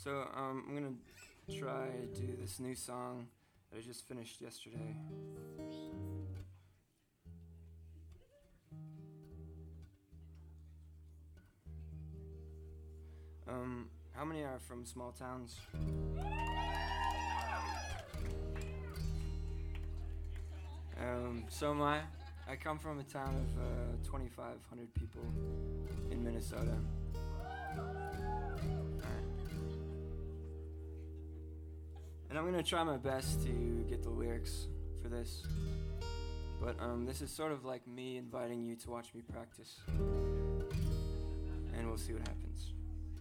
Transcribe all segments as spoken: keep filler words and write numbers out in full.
So um, I'm gonna try to do this new song that I just finished yesterday. Um, how many are from small towns? Um, so my, I come from a town of uh, twenty-five hundred people in Minnesota. And I'm gonna try my best to get the lyrics for this. But um, this is sort of like me inviting you to watch me practice. And we'll see what happens.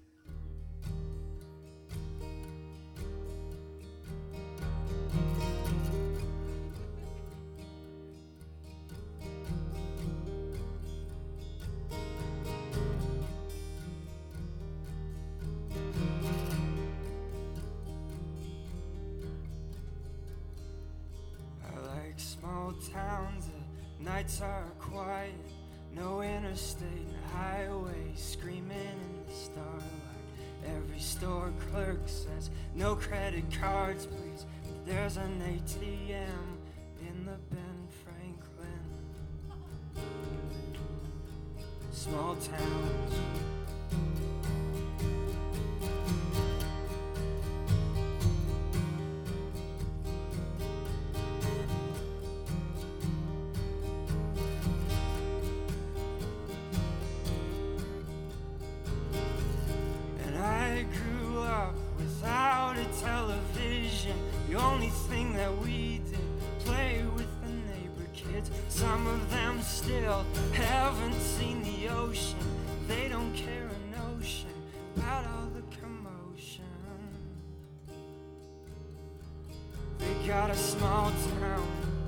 Small towns, the nights are quiet. No interstate highway screaming in the starlight. Every store clerk says no credit cards, please. But there's an A T M in the Ben Franklin. Small towns. I grew up without a television. The only thing that we did, play with the neighbor kids. Some of them still haven't seen the ocean. They don't care a notion about all the commotion. They got a small town.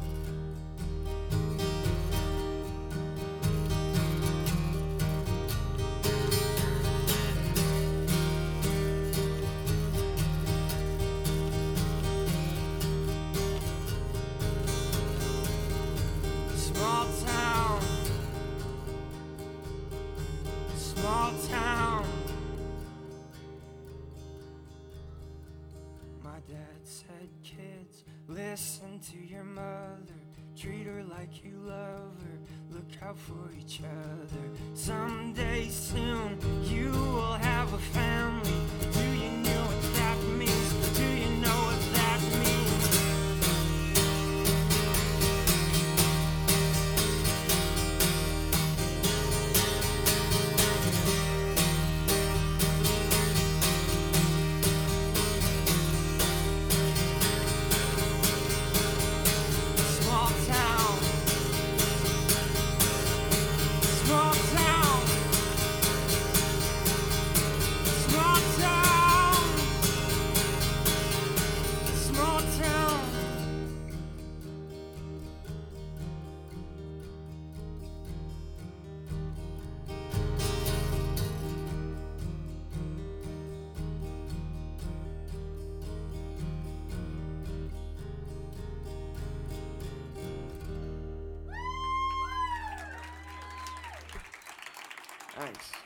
Small town, small town. My dad said, kids, listen to your mother. Treat her like you love her. Look out for each other. Someday soon you will have a family. Do you know what that means? Do you know what that means? Thanks.